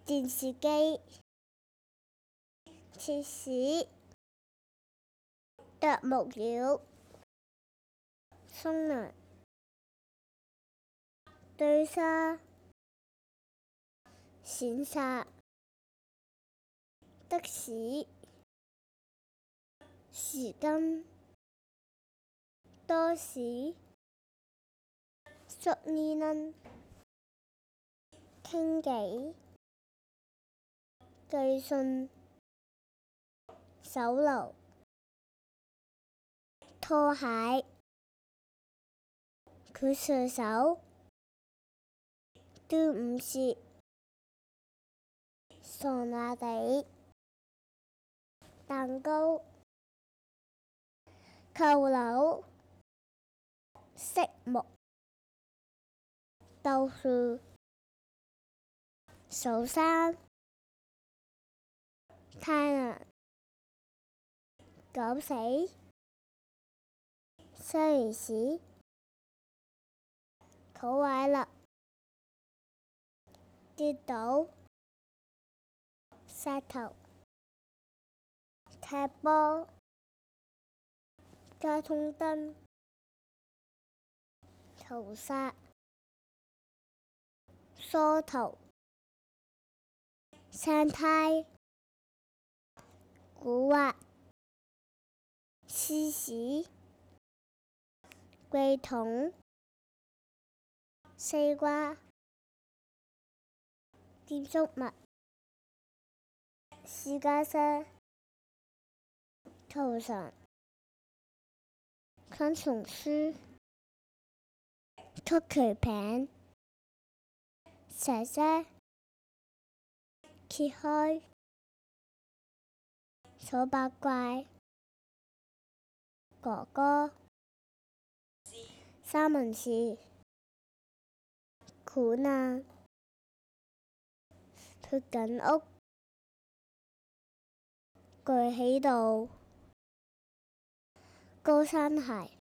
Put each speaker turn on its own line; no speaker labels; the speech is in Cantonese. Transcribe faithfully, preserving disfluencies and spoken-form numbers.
電視機，切屎，啄木鳥，松梁，堆沙，閃殺，的士，匙羹，多士，淑呢喃，傾偈，寄信，手榴，拖鞋，佢射手，端午節，傻那地，蛋糕，扣鈕，色木，豆腐，數山，太陽，狗死，西紅柿，土壞嘞，跌倒，石頭，踢波，交通燈，屠殺，梳頭，生胎，蠱惑，黐屎，櫃桶，西瓜，掂粟蜜，私家車，頭上，昆蟲書，曲奇餅，姐姐，揭開，數八怪，哥哥，三文治，款啊，脫緊屋，舉起度，高踭鞋。